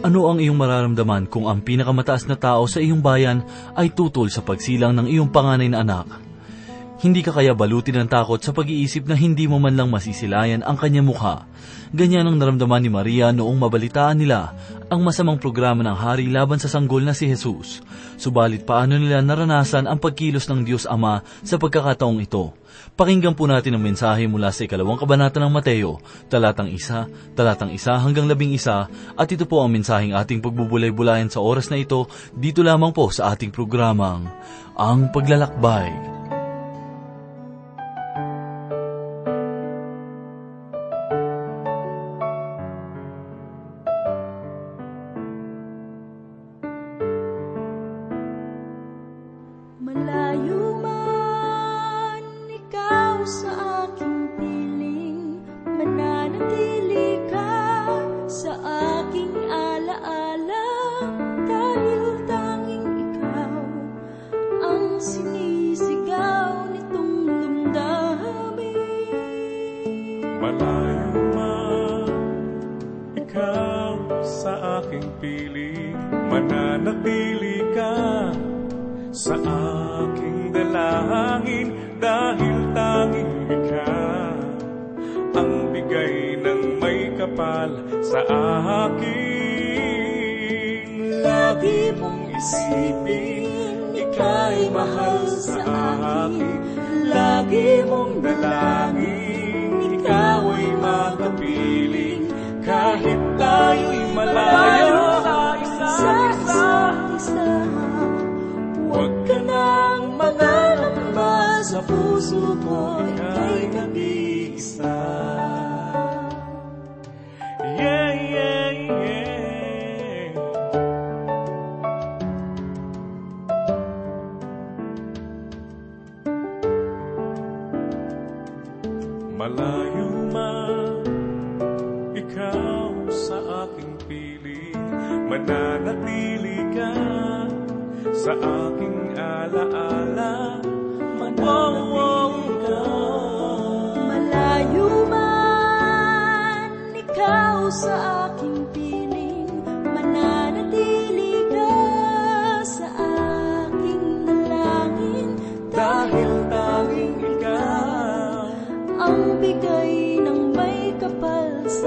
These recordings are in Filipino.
Ano ang iyong mararamdaman kung ang pinakamataas na tao sa iyong bayan ay tutol sa pagsilang ng iyong panganay na anak? Hindi ka kaya balutin ng takot sa pag-iisip na hindi mo man lang masisilayan ang kanyang mukha. Ganyan ang naramdaman ni Maria noong mabalitaan nila ang masamang programa ng hari laban sa sanggol na si Jesus. Subalit paano nila naranasan ang pagkilos ng Diyos Ama sa pagkakataong ito? Pakinggan po natin ang mensahe mula sa 2 kabanata ng Mateo, talatang 1 hanggang 11, at ito po ang mensaheng ating pagbubulay-bulayan sa oras na ito, dito lamang po sa ating programang Ang Paglalakbay. Malayo man ikaw sa aking piling, mananatili ka sa aking alaala, dahil tanging ikaw ang sinisigaw nitong damdamin. Malayo man ikaw sa aking piling, mananatili ka sa aking dalangin, dahil tanging ikaw ang bigay ng may kapal sa akin. Lagi mong isipin, ika'y mahal sa akin. Lagi mong dalangin, ikaw ay makapiling, kahit tayo'y malayo sa isa't isa. Huwag ka nang mangalamba, sa puso ko ika'y nag-iisa. Yeah, yeah, yeah. Malayo man ikaw sa aking piling, mananatili ka sa aking alaala, mananatili ka. Malayo man ikaw sa aking piling, mananatili ka sa aking dalangin, dahil tanging ikaw ang bigay ng may kapal sa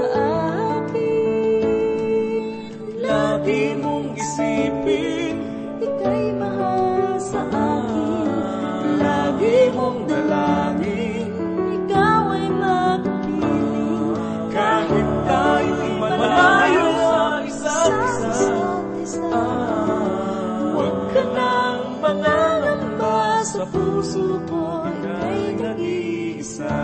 akin. Lagi mong isipin, ika'y mahal sa akin. lagi mong dalangin, Ikaw ay makapiling, kahit tayo'y malayo sa isa't isa. Huwag ka nang mangalamba, sa puso ko ika'y nag-iisa.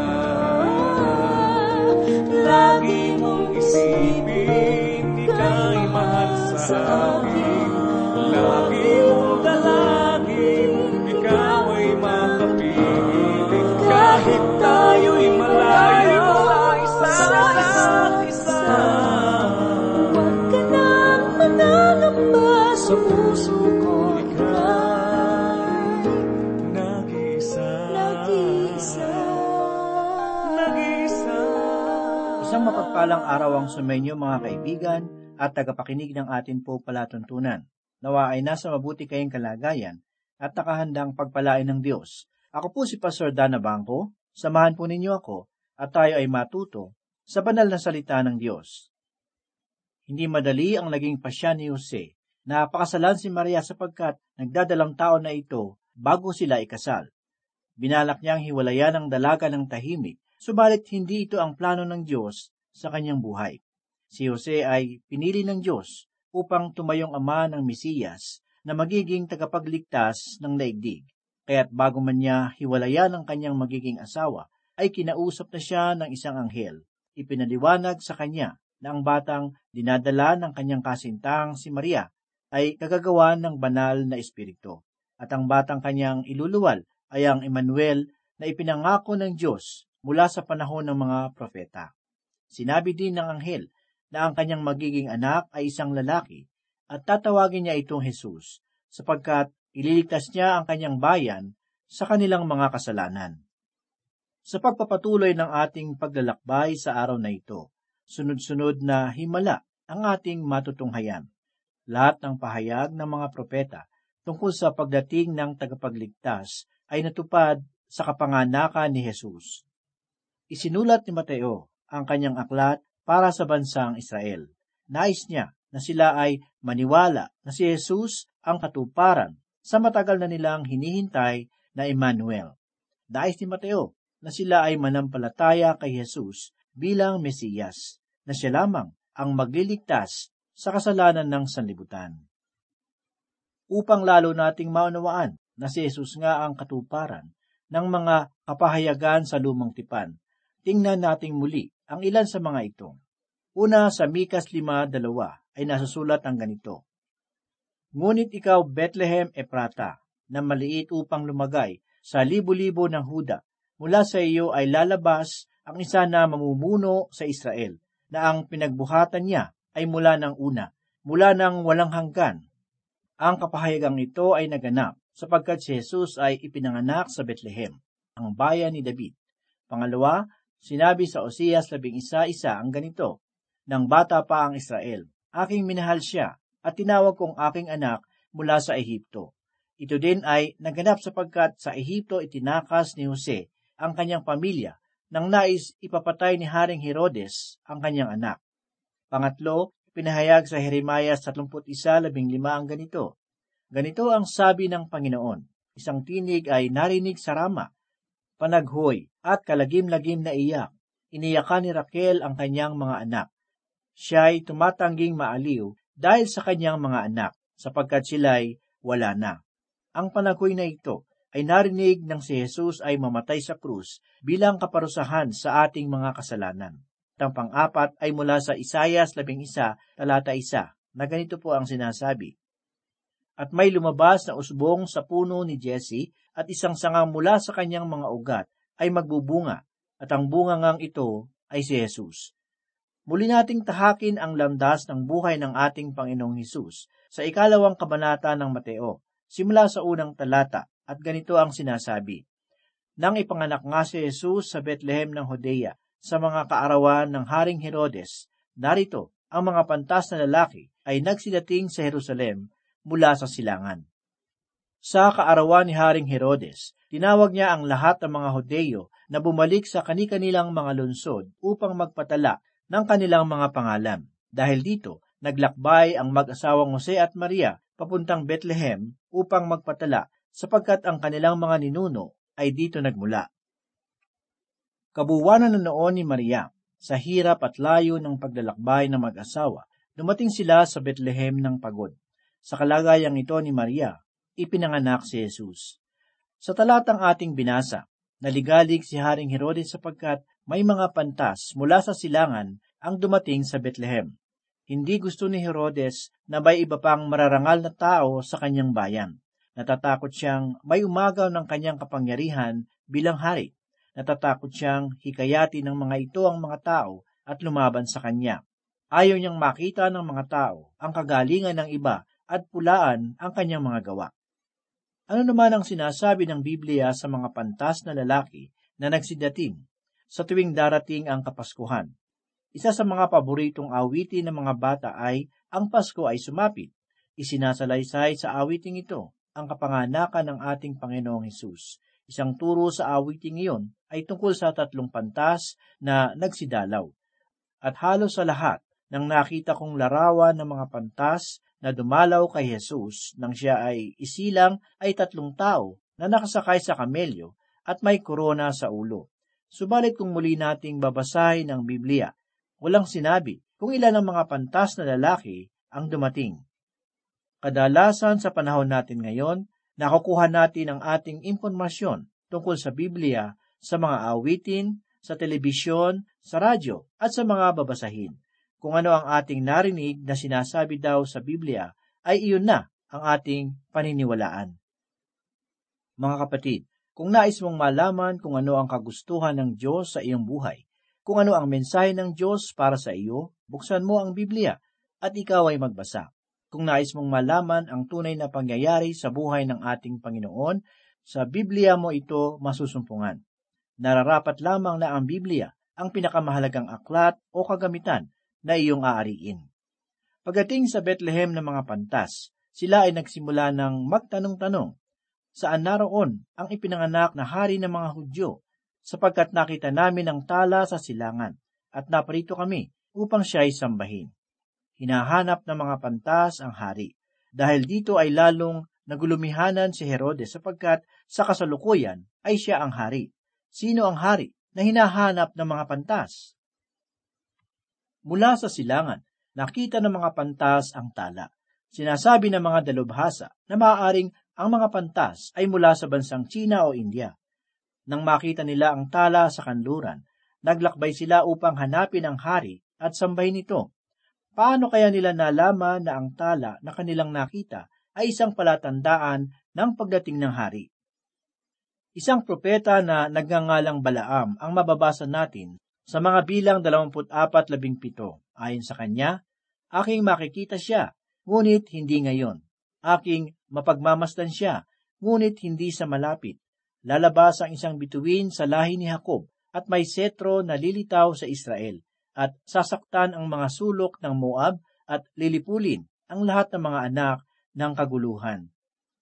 Lagi mong isipin, ika'y mahal sa akin. Lagi mong dalangin, ikaw ay makapiling, kahit tayo'y malayo sa isa't isa. huwag ka nang mangalamba, sa puso ko ika'y Nag-iisa. nag-iisa. Isang mapagpalang araw ang sumainyo mga kaibigan at tagapakinig ng atin po palatuntunan. Nawa ay nasa mabuti kayong kalagayan at nakahandang pagpalain ng Diyos. Ako po si Pastor Dana Bangko, samahan po ninyo ako at tayo ay matuto sa banal na salita ng Diyos. Hindi madali ang naging pasya ni Jose na pakasalan si Maria sapagkat nagdadalang taon na ito bago sila ikasal. Binalak niyang hiwalayan ang dalaga ng tahimik, subalit hindi ito ang plano ng Diyos sa kanyang buhay. Si Jose ay pinili ng Diyos upang tumayong ama ng Mesiyas na magiging tagapagligtas ng daigdig. Kaya't bago man niya hiwalayan ang kanyang magiging asawa, ay kinausap na siya ng isang anghel. Ipinaliwanag sa kanya na ang batang dinadala ng kanyang kasintang si Maria ay kagagawan ng banal na espiritu. At ang batang kanyang iluluwal ay ang Emmanuel na ipinangako ng Diyos mula sa panahon ng mga propeta. Sinabi din ng anghel na ang kanyang magiging anak ay isang lalaki at tatawagin niya itong Jesus sapagkat ililigtas niya ang kanyang bayan sa kanilang mga kasalanan. Sa pagpapatuloy ng ating paglalakbay sa araw na ito, sunod-sunod na himala ang ating matutunghayan. Lahat ng pahayag ng mga propeta tungkol sa pagdating ng tagapagligtas ay natupad sa kapanganakan ni Jesus. Isinulat ni Mateo ang kanyang aklat para sa bansang Israel. Nais niya na sila ay maniwala na si Jesus ang katuparan sa matagal na nilang hinihintay na Emmanuel. Nais ni Mateo na sila ay manampalataya kay Jesus bilang Mesiyas, na siya lamang ang magliligtas sa kasalanan ng sanlibutan. Upang lalo nating maunawaan na si Jesus nga ang katuparan ng mga kapahayagan sa lumang tipan, tingnan nating muli ang ilan sa mga ito. Una, sa Mikas 5:2 ay nasusulat ang ganito: Ngunit ikaw, Bethlehem Ephrata, na maliit upang lumagay sa libo-libo ng Huda, mula sa iyo ay lalabas ang isa na mamumuno sa Israel, na ang pinagbuhatan niya ay mula ng una, mula ng walang hanggan. Ang kapahayagang ito ay naganap sapagkat si Jesus ay ipinanganak sa Bethlehem, ang bayan ni David. Pangalawa, sinabi sa Oseas 11:1 ang ganito: Nang bata pa ang Israel, aking minahal siya at tinawag kong aking anak mula sa Ehipto. Ito din ay naganap sapagkat sa Ehipto itinakas ni Jose ang kanyang pamilya nang nais ipapatay ni Haring Herodes ang kanyang anak. Pangatlo, pinahayag sa Jeremias 31:15 ang ganito: Ganito ang sabi ng Panginoon, isang tinig ay narinig sa Rama, panaghoy at kalagim-lagim na iyak. Iniyakan ni Raquel ang kanyang mga anak. Siya'y tumatangging maaliw dahil sa kanyang mga anak, sapagkat sila'y wala na. Ang panaghoy na ito ay narinig ng si Jesus ay mamatay sa krus bilang kaparusahan sa ating mga kasalanan. Ang pang-apat ay mula sa Isaias 11:1 na ganito po ang sinasabi: At may lumabas na usbong sa puno ni Jesse, at isang sangang mula sa kanyang mga ugat ay magbubunga, at ang bungangang ito ay si Jesus. Muli nating tahakin ang landas ng buhay ng ating Panginoong Hesus sa 2 kabanata ng Mateo, simula sa unang talata, at ganito ang sinasabi: Nang ipanganak nga si Jesus sa Bethlehem ng Judea, sa mga kaarawan ng Haring Herodes, narito ang mga pantas na lalaki ay nagsidating sa Jerusalem mula sa silangan. Sa kaarawan ni Haring Herodes, tinawag niya ang lahat ng mga Hudeyo na bumalik sa kani-kanilang mga lungsod upang magpatala ng kanilang mga pangalan. Dahil dito, naglakbay ang mag-asawang Jose at Maria papuntang Bethlehem upang magpatala, sapagkat ang kanilang mga ninuno ay dito nagmula. Kabuwanan na noon ni Maria, sa hirap at layo ng paglalakbay ng mag-asawa, dumating sila sa Bethlehem ng pagod. Sa kalagayang ito ni Maria, ipinanganak si Jesus. Sa talatang ating binasa, naligalig si Haring Herodes sapagkat may mga pantas mula sa silangan ang dumating sa Bethlehem. Hindi gusto ni Herodes na may iba pang mararangal na tao sa kanyang bayan. Natatakot siyang may umagaw ng kanyang kapangyarihan bilang hari. Natatakot siyang hikayati ng mga ito ang mga tao at lumaban sa kanya. Ayaw niyang makita ng mga tao ang kagalingan ng iba at pulaan ang kanyang mga gawa. Ano naman ang sinasabi ng Biblia sa mga pantas na lalaki na nagsidating sa tuwing darating ang Kapaskuhan? Isa sa mga paboritong awitin ng mga bata ay Ang Pasko ay Sumapit. Isinasalaysay sa awiting ito ang kapanganakan ng ating Panginoong Hesus. Isang turo sa awiting iyon ay tungkol sa 3 pantas na nagsidalaw. At halos sa lahat ng nakita kong larawan ng mga pantas na dumalaw kay Jesus nang siya ay isilang ay 3 tao na nakasakay sa kamelyo at may korona sa ulo. Subalit kung muli nating babasahin ang Biblia, walang sinabi kung ilan ang mga pantas na lalaki ang dumating. Kadalasan sa panahon natin ngayon, nakukuha natin ang ating impormasyon tungkol sa Biblia sa mga awitin, sa telebisyon, sa radyo, at sa mga babasahin. Kung ano ang ating narinig na sinasabi daw sa Biblia, ay iyon na ang ating paniniwalaan. Mga kapatid, kung nais mong malaman kung ano ang kagustuhan ng Diyos sa iyong buhay, kung ano ang mensahe ng Diyos para sa iyo, buksan mo ang Biblia at ikaw ay magbasa. Kung nais mong malaman ang tunay na pangyayari sa buhay ng ating Panginoon, sa Biblia mo ito masusumpungan. Nararapat lamang na ang Biblia ang pinakamahalagang aklat o kagamitan na iyong aariin. Pagdating sa Bethlehem ng mga pantas, sila ay nagsimula ng magtanong-tanong, saan naroon ang ipinanganak na hari ng mga Hudyo, sapagkat nakita namin ang tala sa silangan, at naparito kami upang siya ay sambahin. Hinahanap ng mga pantas ang hari. Dahil dito ay lalong nagulumihanan si Herodes sapagkat sa kasalukuyan ay siya ang hari. Sino ang hari na hinahanap ng mga pantas? Mula sa silangan, nakita ng mga pantas ang tala. Sinasabi ng mga dalubhasa na maaaring ang mga pantas ay mula sa bansang China o India. Nang makita nila ang tala sa kanluran, naglakbay sila upang hanapin ang hari at sambahin ito. Paano kaya nila nalaman na ang tala na kanilang nakita ay isang palatandaan ng pagdating ng hari? Isang propeta na nagngangalang Balaam ang mababasa natin sa mga bilang 24:17. Ayon sa kanya, aking makikita siya, ngunit hindi ngayon. Aking mapagmamasdan siya, ngunit hindi sa malapit. Lalabas ang isang bituin sa lahi ni Jacob at may setro na lilitaw sa Israel. At sasaktan ang mga sulok ng Moab at lilipulin ang lahat ng mga anak ng kaguluhan.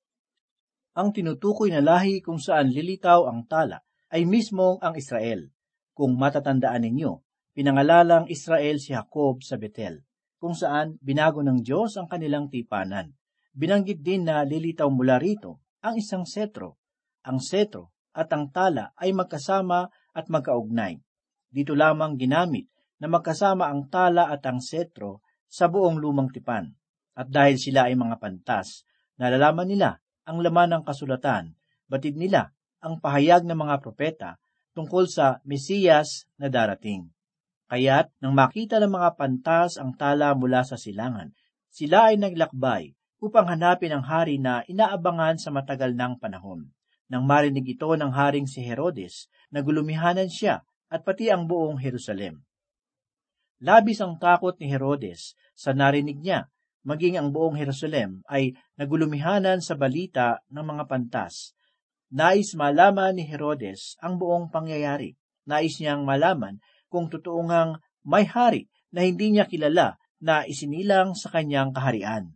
Ang tinutukoy na lahi kung saan lilitaw ang tala ay mismong ang Israel. Kung matatandaan ninyo, pinangalalang Israel si Jacob sa Betel, kung saan binago ng Diyos ang kanilang tipanan. Binanggit din na lilitaw mula rito ang isang setro. Ang setro at ang tala ay magkasama at magkaugnay. Dito lamang ginamit na magkasama ang tala at ang setro sa buong lumang tipan. At dahil sila ay mga pantas, nalalaman nila ang laman ng kasulatan, batid nila ang pahayag ng mga propeta tungkol sa Mesiyas na darating. Kaya't nang makita ng mga pantas ang tala mula sa silangan, sila ay naglakbay upang hanapin ang hari na inaabangan sa matagal ng panahon. Nang marinig ito ng haring si Herodes, nagulumihanan siya at pati ang buong Jerusalem. Labis ang takot ni Herodes sa narinig niya, maging ang buong Jerusalem ay nagulumihanan sa balita ng mga pantas. Nais malaman ni Herodes ang buong pangyayari. Nais niyang malaman kung totoo ngang may hari na hindi niya kilala na isinilang sa kanyang kaharian.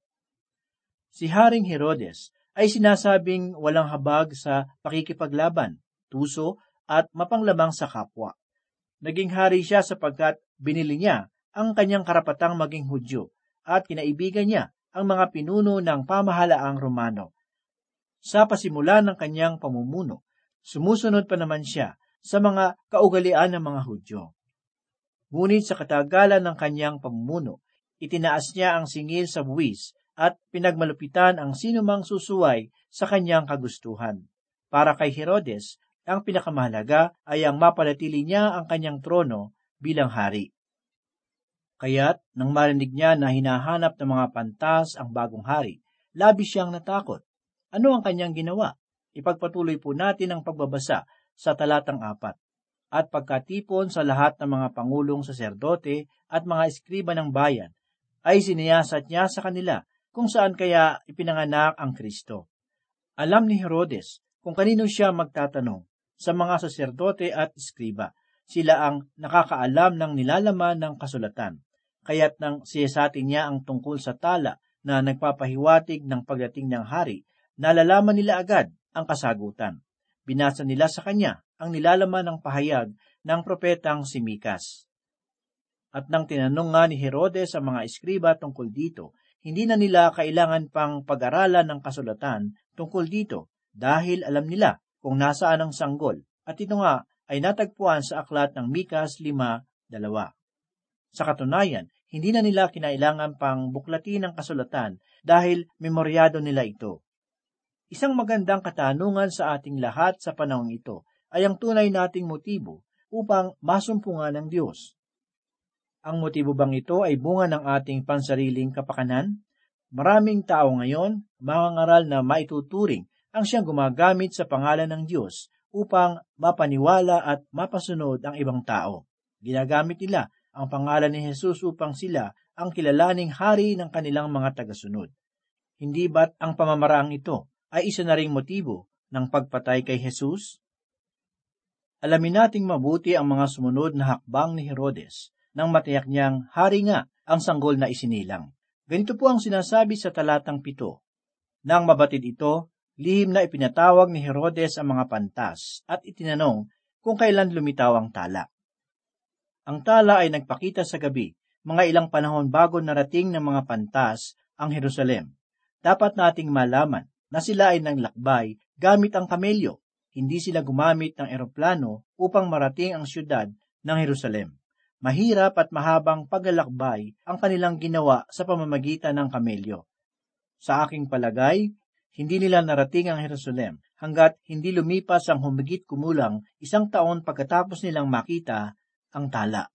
Si Haring Herodes ay sinasabing walang habag sa pakikipaglaban, tuso at mapanglamang sa kapwa. Naging hari siya sapagkat binili niya ang kanyang karapatang maging Hudyo at kinaibigan niya ang mga pinuno ng pamahalaang Romano. Sa pasimula ng kanyang pamumuno, sumusunod pa naman siya sa mga kaugalian ng mga Hudyo. Ngunit sa katagalan ng kanyang pamumuno, itinaas niya ang singil sa buwis at pinagmalupitan ang sinumang susuway sa kanyang kagustuhan. Para kay Herodes, ang pinakamahalaga ay ang mapanatili niya ang kanyang trono bilang hari. Kaya't nang marinig niya na hinahanap ng mga pantas ang bagong hari, labis siyang natakot. Ano ang kanyang ginawa? Ipagpatuloy po natin ang pagbabasa sa talatang 4. At pagkatipon sa lahat ng mga pangulong saserdote at mga eskriba ng bayan, ay siniyasat niya sa kanila kung saan kaya ipinanganak ang Kristo. Alam ni Herodes kung kanino siya magtatanong, sa mga saserdote at eskriba. Sila ang nakakaalam ng nilalaman ng kasulatan. Kaya't nang siyasatin niya ang tungkol sa tala na nagpapahiwatig ng pagdating ng hari, nalalaman nila agad ang kasagutan. Binasa nila sa kanya ang nilalaman ng pahayag ng propetang si Mikas. At nang tinanong nga ni Herodes ang mga eskriba tungkol dito, hindi na nila kailangan pang pag-aralan ng kasulatan tungkol dito dahil alam nila kung nasaan ang sanggol, at ito nga ay natagpuan sa aklat ng Mikas 5:2. Sa katunayan, hindi na nila kinailangan pang buklatin ang kasulatan dahil memoryado nila ito. Isang magandang katanungan sa ating lahat sa panahong ito ay ang tunay nating motibo upang masumpungan ng Diyos. Ang motibo bang ito ay bunga ng ating pansariling kapakanan? Maraming tao ngayon mangangaral na maituturing ang siyang gumagamit sa pangalan ng Diyos upang mapaniwala at mapasunod ang ibang tao. Ginagamit nila ang pangalan ni Jesus upang sila ang kilalaning hari ng kanilang mga tagasunod. Hindi ba't ang pamamaraang ito ay isa na ring motibo ng pagpatay kay Jesus? Alamin nating mabuti ang mga sumunod na hakbang ni Herodes nang matiyak niyang hari nga ang sanggol na isinilang. Ganito po ang sinasabi sa talatang 7. Nang mabatid ito, lihim na ipinatawag ni Herodes ang mga pantas at itinanong kung kailan lumitaw ang tala. Ang tala ay nagpakita sa gabi, mga ilang panahon bago narating ng mga pantas ang Jerusalem. Dapat nating malaman na sila ay nanglakbay gamit ang kamelyo. Hindi sila gumamit ng eroplano upang marating ang syudad ng Jerusalem. Mahirap at mahabang paglalakbay ang kanilang ginawa sa pamamagitan ng kamelyo. Sa aking palagay, hindi nila narating ang Jerusalem hanggat hindi lumipas ang humigit kumulang 1 taon pagkatapos nilang makita ang tala.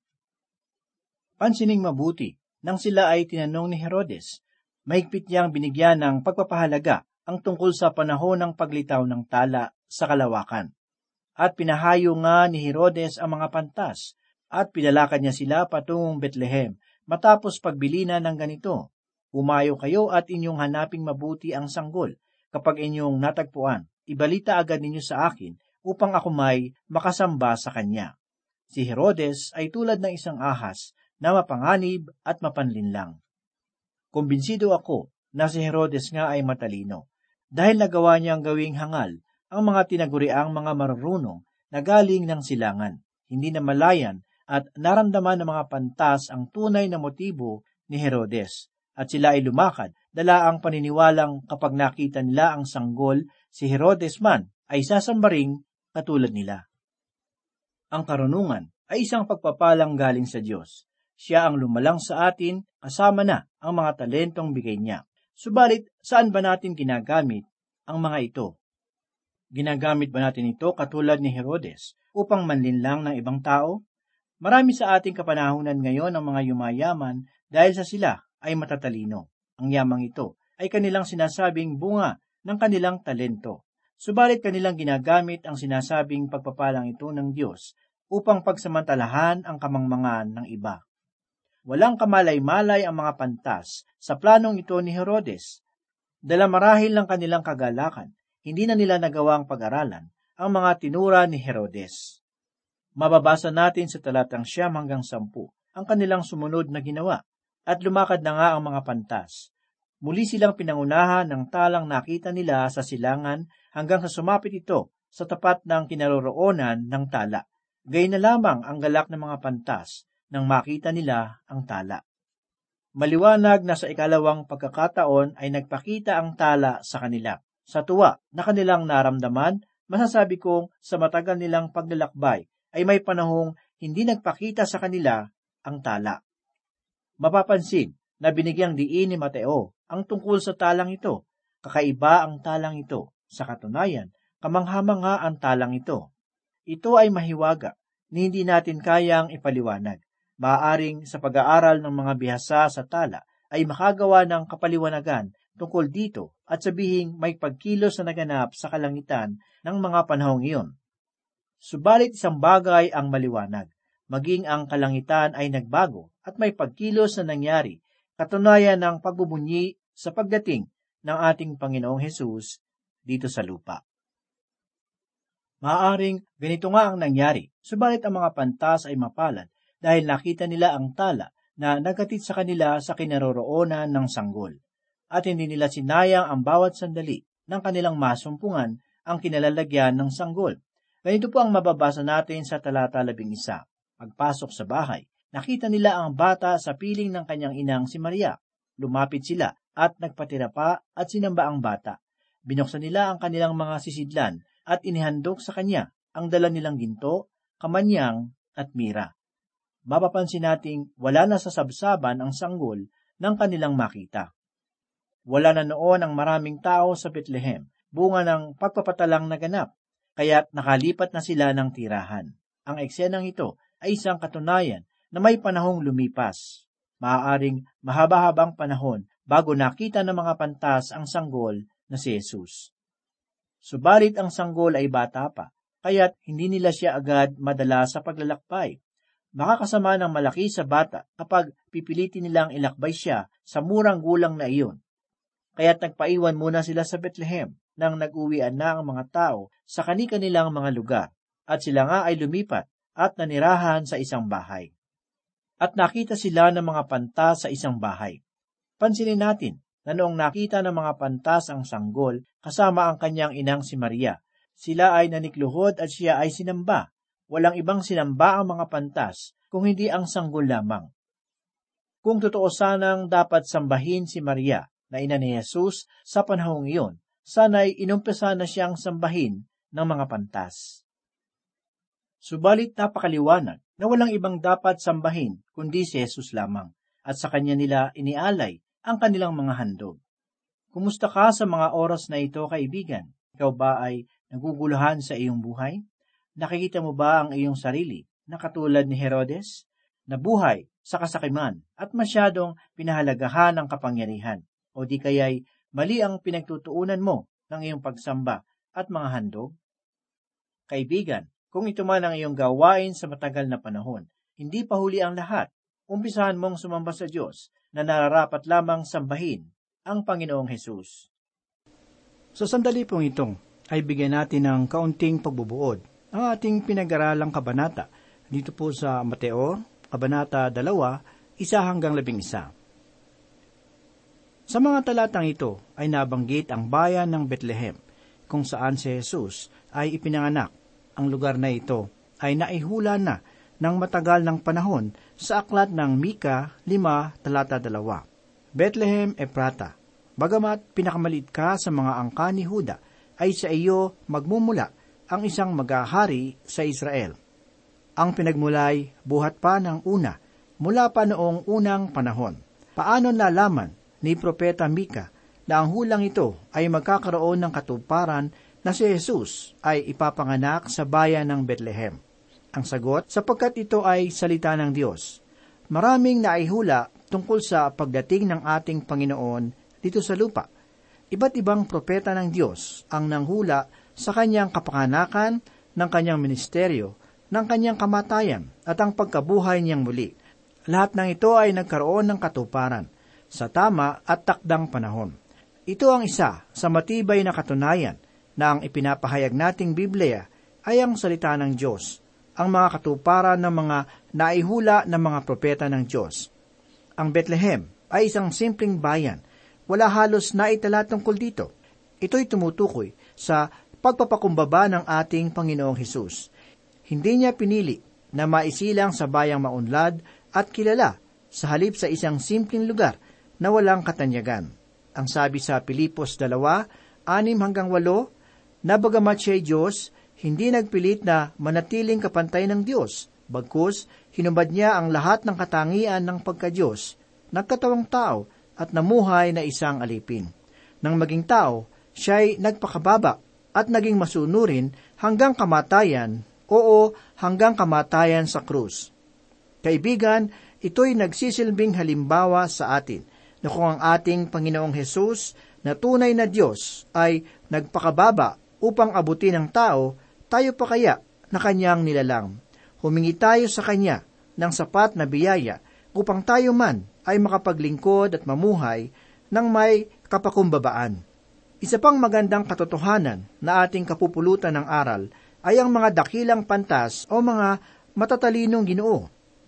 Pansining mabuti, nang sila ay tinanong ni Herodes, mahigpit niyang binigyan ng pagpapahalaga ang tungkol sa panahon ng paglitaw ng tala sa kalawakan. At pinahayo nga ni Herodes ang mga pantas, at pinalakad niya sila patungong Bethlehem. Matapos pagbilina ng ganito, umayo kayo at inyong hanaping mabuti ang sanggol. Kapag inyong natagpuan, ibalita agad ninyo sa akin upang ako may makasamba sa kanya. Si Herodes ay tulad ng isang ahas na mapanganib at mapanlinlang. Kumbinsido ako na si Herodes nga ay matalino, dahil nagawa niyang gawing hangal ang mga tinaguriang mga marurunong na galing ng silangan. Hindi namalayan at naramdaman ng mga pantas ang tunay na motibo ni Herodes, at sila ay lumakad, dala ang paniniwalang kapag nakita nila ang sanggol, si Herodes man ay sasambaring katulad nila. Ang karunungan ay isang pagpapalang galing sa Diyos. Siya ang lumalang sa atin, kasama na ang mga talentong bigay niya. Subalit, saan ba natin ginagamit ang mga ito? Ginagamit ba natin ito katulad ni Herodes upang manlinlang ng ibang tao? Marami sa ating kapanahunan ngayon ang mga yumayaman dahil sa sila ay matatalino. Ang yamang ito ay kanilang sinasabing bunga ng kanilang talento. Subalit kanilang ginagamit ang sinasabing pagpapalang ito ng Diyos upang pagsamantalahan ang kamangmangan ng iba. Walang kamalay-malay ang mga pantas sa planong ito ni Herodes. Dala marahil ng kanilang kagalakan, hindi na nila nagawang pag-aralan ang mga tinura ni Herodes. Mababasa natin sa talatang 9-10 ang kanilang sumunod na ginawa, at lumakad na nga ang mga pantas. Muli silang pinangunahan ng talang nakita nila sa silangan hanggang sa sumapit ito sa tapat ng kinaroroonan ng tala. Gayun na lamang ang galak ng mga pantas nang makita nila ang tala. Maliwanag na sa ikalawang pagkakataon ay nagpakita ang tala sa kanila. Sa tuwa na kanilang naramdaman, masasabi kong sa matagal nilang paglalakbay ay may panahong hindi nagpakita sa kanila ang tala. Mapapansin na binigyang diin ni Mateo ang tungkol sa talang ito. Kakaiba ang talang ito. Sa katunayan, kamangha-mangha ang talang ito. Ito ay mahiwaga na hindi natin kayang ipaliwanag. Maaaring sa pag-aaral ng mga bihasa sa tala ay makagawa ng kapaliwanagan tungkol dito at sabihing may pagkilos na naganap sa kalangitan ng mga panahong iyon. Subalit isang bagay ang maliwanag, maging ang kalangitan ay nagbago at may pagkilos na nangyari, katunayan ng pagbubunyi sa pagdating ng ating Panginoong Hesus dito sa lupa. Maaaring ganito nga ang nangyari, subalit ang mga pantas ay mapalad dahil nakita nila ang tala na naghatid sa kanila sa kinaroroonan ng sanggol, at hindi nila sinayang ang bawat sandali ng kanilang masumpungan ang kinalalagyan ng sanggol. Ganito po ang mababasa natin sa talata 11. Pagpasok sa bahay, nakita nila ang bata sa piling ng kanyang inang si Maria. Lumapit sila at nagpatira pa at sinamba ang bata. Binuksan nila ang kanilang mga sisidlan at inihandog sa kanya ang dala nilang ginto, kamanyang at mira. Mapapansin nating wala na sa sabsaban ang sanggol ng kanilang makita. Wala na noon ang maraming tao sa Bethlehem, bunga ng pagpapatalang naganap, kaya't nakalipat na sila ng tirahan. Ang eksenang ito ay isang katunayan na may panahong lumipas. Maaaring mahaba-habang panahon bago nakita ng mga pantas ang sanggol na si Jesus. Subalit ang sanggol ay bata pa, kaya't hindi nila siya agad madala sa paglalakbay. Makakasama ng malaki sa bata kapag pipilitin nilang ilakbay siya sa murang gulang na iyon. Kaya't nagpaiwan muna sila sa Bethlehem nang nag-uwian na ang mga tao sa kani-kanilang mga lugar, at sila nga ay lumipat at nanirahan sa isang bahay. at nakita sila ng mga pantas sa isang bahay. Pansinin natin na noong nakita ng mga pantas ang sanggol kasama ang kanyang inang si Maria, sila ay nanikluhod at siya ay sinamba. Walang ibang sinamba ang mga pantas kung hindi ang sanggol lamang. Kung totoo sanang dapat sambahin si Maria na ina ni Jesus sa panahong iyon, sana'y inumpisa na siyang sambahin ng mga pantas. Subalit napakaliwanag na walang ibang dapat sambahin kundi si Jesus lamang, at sa kanya nila inialay ang kanilang mga handog. Kumusta ka sa mga oras na ito, kaibigan? Ikaw ba ay naguguluhan sa iyong buhay? Nakikita mo ba ang iyong sarili na katulad ni Herodes, na buhay sa kasakiman at masyadong pinahalagahan ang kapangyarihan? O di kaya'y mali ang pinagtutuunan mo ng iyong pagsamba at mga handog? Kaibigan, kung ito man ang iyong gawain sa matagal na panahon, hindi pa huli ang lahat. Umpisahan mong sumamba sa Diyos na nararapat lamang sambahin ang Panginoong Hesus. Sa sandali pong itong ay bigyan natin ng kaunting pagbubuod ang ating pinag-aralang kabanata dito po sa Mateo, kabanata 2, 1-11. Sa mga talatang ito ay nabanggit ang bayan ng Bethlehem, kung saan si Jesus ay ipinanganak. Ang lugar na ito ay naihula na ng matagal ng panahon sa aklat ng Mika 5:2. Bethlehem Ephrata, bagamat pinakamaliit ka sa mga angka ni Huda, ay sa iyo magmumula ang isang maghahari sa Israel. Ang pinagmulay buhat pa ng una, mula pa noong unang panahon. Paano nalaman ni Propeta Mika na ang hulang ito ay magkakaroon ng katuparan na si Jesus ay ipapanganak sa bayan ng Bethlehem? Ang sagot, sapagkat ito ay salita ng Diyos. Maraming naihula tungkol sa pagdating ng ating Panginoon dito sa lupa. Iba't ibang propeta ng Diyos ang nanghula sa kanyang kapanganakan, ng kanyang ministeryo, ng kanyang kamatayan at ang pagkabuhay niyang muli. Lahat ng ito ay nagkaroon ng katuparan sa tama at takdang panahon. Ito ang isa sa matibay na katunayan na ang ipinapahayag nating Biblia ay ang salita ng Diyos, ang mga katuparan ng mga naihula ng mga propeta ng Diyos. Ang Bethlehem ay isang simpleng bayan. Wala halos naitala tungkol dito. Ito'y tumutukoy sa pagpapakumbaba ng ating Panginoong Hesus. Hindi niya pinili na maisilang sa bayang maunlad at kilala sa halip sa isang simpleng lugar na walang katanyagan. Ang sabi sa Pilipos 2:6-8, na bagamat siya'y Diyos, hindi nagpilit na manatiling kapantay ng Diyos, bagkus hinubad niya ang lahat ng katangian ng pagka-Diyos, nagkatawang tao at namuhay na isang alipin. Nang maging tao, siya'y nagpakababa at naging masunurin hanggang kamatayan, hanggang kamatayan sa krus. Kaibigan, ito'y nagsisilbing halimbawa sa atin na kung ang ating Panginoong Hesus na tunay na Diyos ay nagpakababa upang abutin ng tao, tayo pa kaya na kanyang nilalang? Humingi tayo sa kanya ng sapat na biyaya upang tayo man ay makapaglingkod at mamuhay ng may kapakumbabaan. Isa pang magandang katotohanan na ating kapupulutan ng aral ay ang mga dakilang pantas o mga matatalinong Ginoo.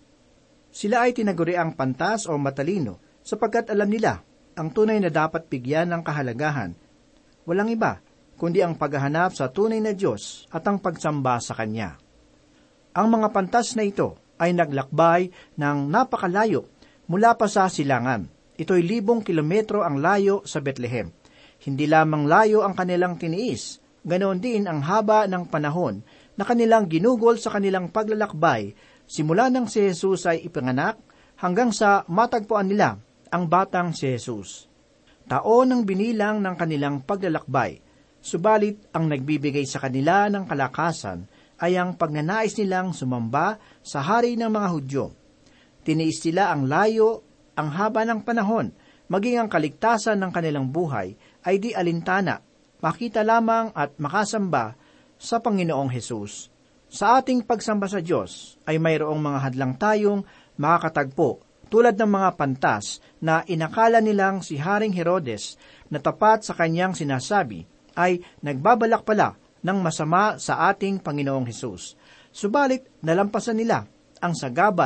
Sila ay tinaguriang pantas o matalino sapagkat alam nila ang tunay na dapat bigyan ng kahalagahan. Walang iba kundi ang paghahanap sa tunay na Diyos at ang pagsamba sa Kanya. Ang mga pantas na ito ay naglakbay ng napakalayo mula pa sa silangan. Ito'y 1,000 kilometro ang layo sa Bethlehem. Hindi lamang layo ang kanilang tiniis, ganoon din ang haba ng panahon na kanilang ginugol sa kanilang paglalakbay simula nang si Jesus ay ipanganak hanggang sa matagpuan nila ang batang si Jesus. Taon ang binilang ng kanilang paglalakbay, subalit ang nagbibigay sa kanila ng kalakasan ay ang pagnanais nilang sumamba sa hari ng mga Hudyo. Tiniis nila ang layo, ang haba ng panahon, maging ang kaligtasan ng kanilang buhay ay di alintana, makita lamang at makasamba sa Panginoong Hesus. Sa ating pagsamba sa Diyos ay mayroong mga hadlang tayong makakatagpo, tulad ng mga pantas na inakala nilang si Haring Herodes na tapat sa kanyang sinasabi ay nagbabalak pala ng masama sa ating Panginoong Hesus. Subalit nalampasan nila ang sagabal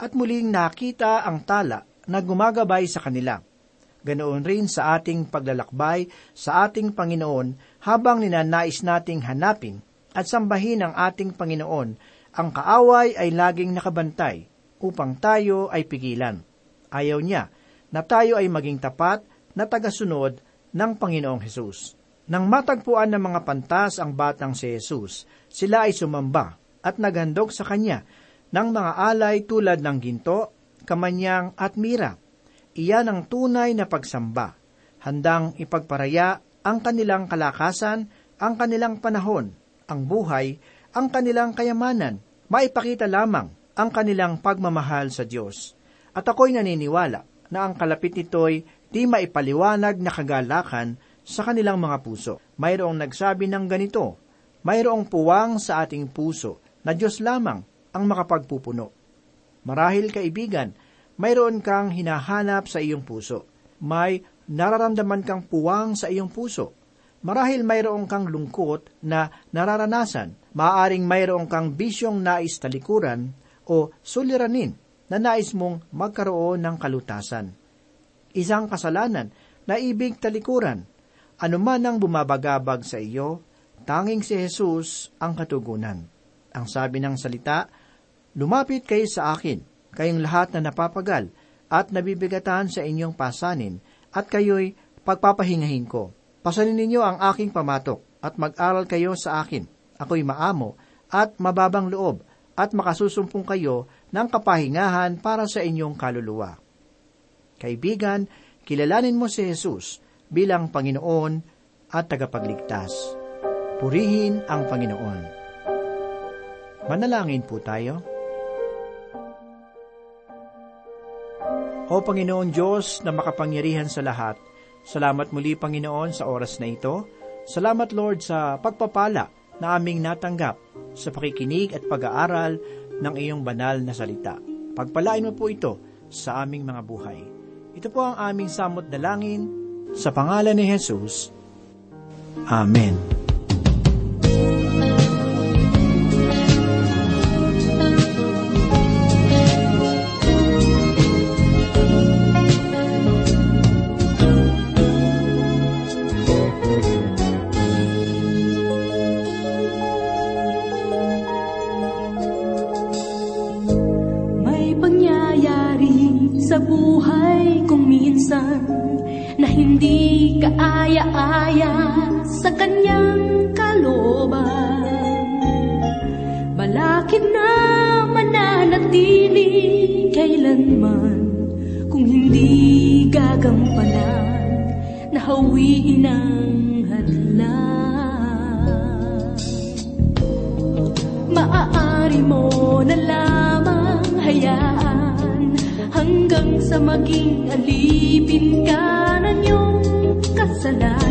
at muling nakita ang tala na gumagabay sa kanila. Ganoon rin sa ating paglalakbay sa ating Panginoon habang ninanais nating hanapin at sambahin ang ating Panginoon, ang kaaway ay laging nakabantay upang tayo ay pigilan. Ayaw niya na tayo ay maging tapat na tagasunod ng Panginoong Hesus. Nang matagpuan ng mga pantas ang batang si Jesus, sila ay sumamba at naghandog sa kanya ng mga alay tulad ng ginto, kamanyang at mira. Iyan ang tunay na pagsamba, handang ipagparaya ang kanilang kalakasan, ang kanilang panahon, ang buhay, ang kanilang kayamanan, maipakita lamang ang kanilang pagmamahal sa Diyos. At ako'y naniniwala na ang kalapit nito'y di maipaliwanag na kagalakan sa kanilang mga puso. Mayroong nagsabi ng ganito, mayroong puwang sa ating puso na Diyos lamang ang makapagpupuno. Marahil kaibigan, mayroon kang hinahanap sa iyong puso. May nararamdaman kang puwang sa iyong puso. Marahil mayroon kang lungkot na nararanasan. Maaaring mayroon kang bisyong nais talikuran o suliranin na nais mong magkaroon ng kalutasan. Isang kasalanan na ibig talikuran. Anuman ang bumabagabag sa iyo, tanging si Jesus ang katugunan. Ang sabi ng salita, lumapit kayo sa akin, kayong lahat na napapagal at nabibigatan sa inyong pasanin, at kayo'y pagpapahingahin ko. Pasanin ninyo ang aking pamatok, at mag-aral kayo sa akin. Ako'y maamo at mababang loob, at makasusumpong kayo ng kapahingahan para sa inyong kaluluwa. Kaibigan, kilalanin mo si Jesus bilang Panginoon at tagapagligtas. Purihin ang Panginoon. Manalangin po tayo. O Panginoon Diyos na makapangyarihan sa lahat, salamat muli Panginoon sa oras na ito. Salamat Lord sa pagpapala na aming natanggap sa pakikinig at pag-aaral ng iyong banal na salita. Pagpalain mo po ito sa aming mga buhay. Ito po ang aming samot dalangin sa pangalan ni Jesus. Amen. Sa buhay kong minsan na hindi kaaya-aya sa kanyang kalooban, balakid na mananatili kailanman kung hindi gagampanan na hawiin ang hadlang. Maaari mo na lamang hayaan hanggang sa maging alipin ka ng iyong kasalanan.